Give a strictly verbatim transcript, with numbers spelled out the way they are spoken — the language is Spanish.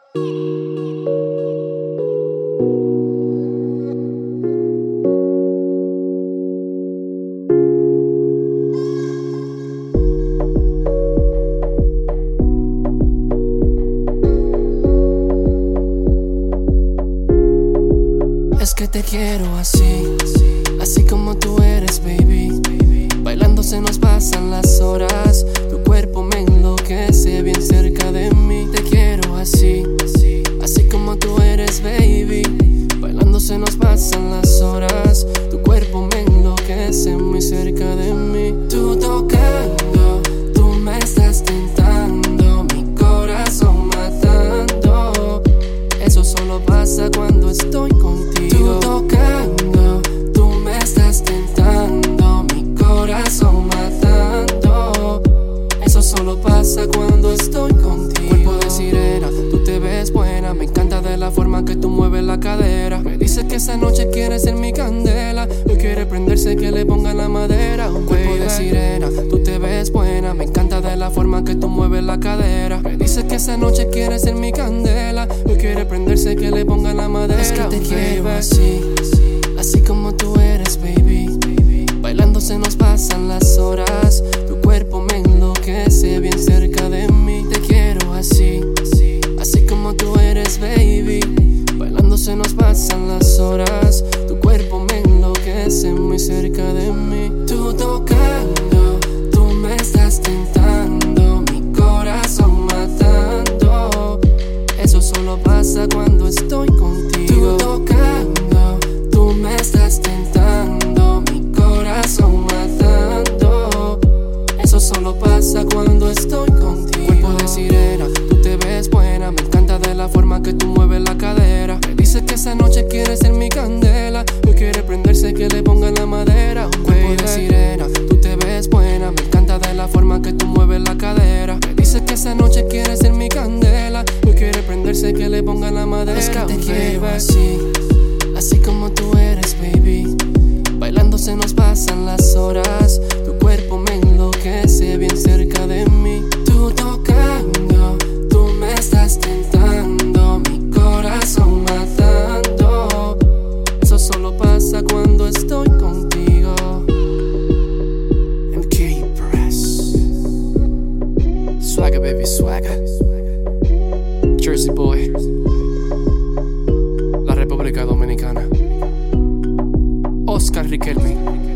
Es que te quiero así, así como tú eres, baby. Bailando se nos pasan las horas, tu cuerpo me enloquece bien cerca de mí. Te quiero así, así como tú eres, baby. Bailando se nos pasan las horas, tu cuerpo me enloquece muy cerca de mí. Tú tocando, tú me estás tentando, mi corazón matando. Eso solo pasa cuando estoy contigo. Tú tocando, tú me estás tentando, mi corazón matando. Eso solo pasa cuando estoy contigo. Cuerpo de sirena, tú te ves buena. Me encanta de la forma que tú mueves la cadera. Me dices que esa noche quieres ser mi candela. Hoy quiere prenderse que le ponga la madera. Un cuerpo de sirena, tú te ves buena. Me encanta de la forma que tú mueves la cadera. Me dices que esa noche quieres ser mi candela. Hoy quiere prenderse que le ponga la madera. Es que te quiero así, así como tú eres, baby. Bailando se nos pasan las horas, tu cuerpo me enloquece bien cerca de mí. Te quiero así, así como tú eres, baby. Bailando se nos pasan las horas, tu cuerpo me enloquece muy cerca de mí. Tú tocando, tú me estás tentando, mi corazón matando. Eso solo pasa cuando estoy contigo. Tú tocando, tú me estás tentando, mi corazón matando. Eso solo pasa cuando estoy contigo. Cuerpo de sirena, tú te ves buena. Me encanta de la forma que tú mueves la cadera. Me dices que esa noche quieres ser mi candela. Hoy quiere prenderse que le ponga la madera. Un cuerpo de sirena, tú te ves buena. Me encanta de la forma que tú mueves la cadera. Me dices que esa noche quieres ser mi candela. Hoy quiere prenderse que le ponga la madera. Es que te quiero así, así como tú eres, baby. Bailando se nos pasan las horas, tu cuerpo me enloquece bien cerca de mí. Tú tocando, tú me estás tentando, mi corazón matando. Eso solo pasa cuando estoy contigo. M K Press, Swagger baby, swagger. Jersey boy, la República Dominicana. Oscar Riquelme.